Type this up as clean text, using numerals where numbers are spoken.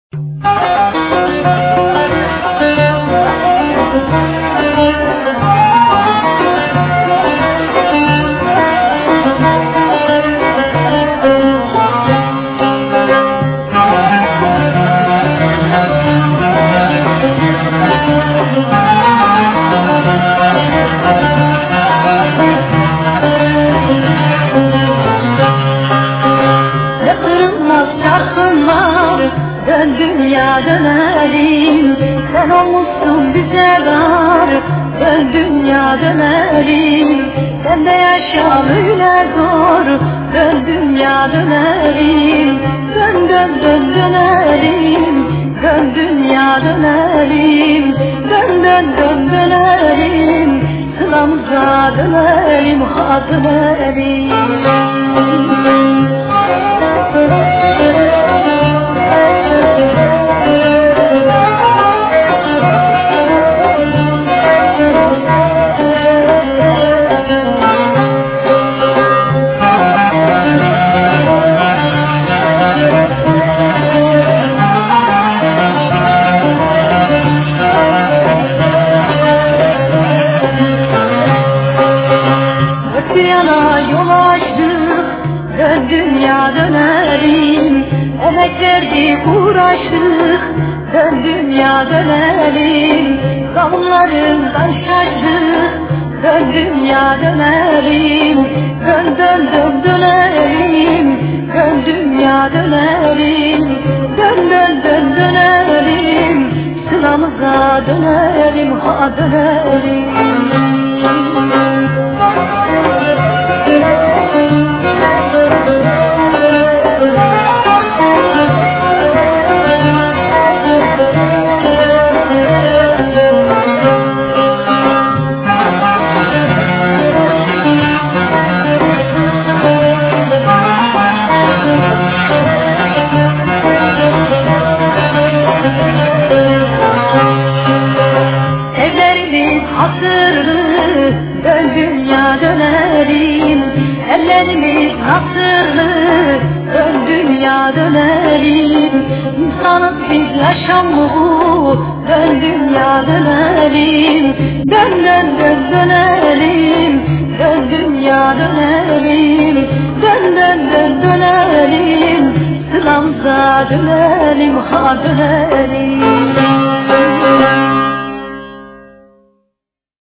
Dön dünya dönelim, sen olmuşsun bize dar. Dön dünya dönelim, sen de yaşa böyle zor. Dön dünya dönelim, dön dön dön dönelim. Dön dünya dönelim, dön dön dön dönelim. Sılamıza dönelim, ha dönelim. Bir yana yol açtık, dön dünya dönelim. Emek verdik, uğraştık, dön dünya dönelim. Zavullarından şaştık, dön dünya dönelim. Dön dön dön dönelim, dön dünya dönelim. Dön dön dön dönelim, sılamıza dönelim, ha dönelim. Hatırlı, dön dünya dönelim. Ellerimiz hatırlı, dön dünya dönelim. İnsanız biz yaşamlı, dön dünya dönelim. Dön dön dön dönelim, dön dünya dönelim. Dön dön dön dönelim, sılamıza dönelim, ha dönelim.